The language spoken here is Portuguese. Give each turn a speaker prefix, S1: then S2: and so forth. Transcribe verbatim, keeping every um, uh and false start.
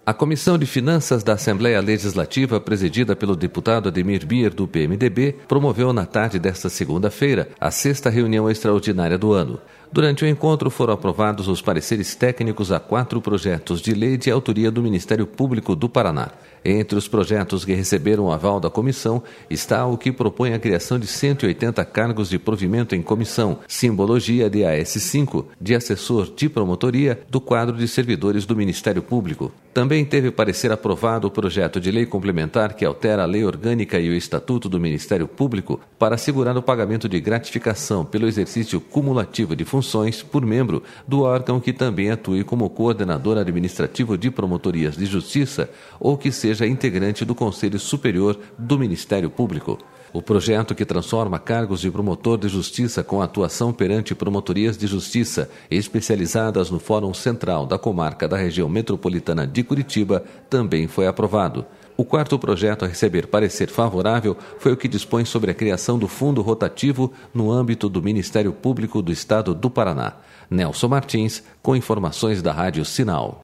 S1: A Comissão de Finanças da Assembleia Legislativa, presidida pelo deputado Ademir Bier, do P M D B, promoveu na tarde desta segunda-feira a sexta reunião extraordinária do ano. Durante o encontro foram aprovados os pareceres técnicos a quatro projetos de lei de autoria do Ministério Público do Paraná. Entre os projetos que receberam o aval da comissão está o que propõe a criação de cento e oitenta cargos de provimento em comissão, simbologia de A S cinco, de assessor de promotoria do quadro de servidores do Ministério Público. Também teve parecer aprovado o projeto de lei complementar que altera a lei orgânica e o estatuto do Ministério Público para assegurar o pagamento de gratificação pelo exercício cumulativo de funções por membro do órgão que também atue como coordenador administrativo de promotorias de justiça ou que seja integrante do Conselho Superior do Ministério Público. O projeto que transforma cargos de promotor de justiça com atuação perante promotorias de justiça especializadas no Fórum Central da Comarca da Região Metropolitana de Curitiba também foi aprovado. O quarto projeto a receber parecer favorável foi o que dispõe sobre a criação do Fundo Rotativo no âmbito do Ministério Público do Estado do Paraná. Nelson Martins, com informações da Rádio Sinal.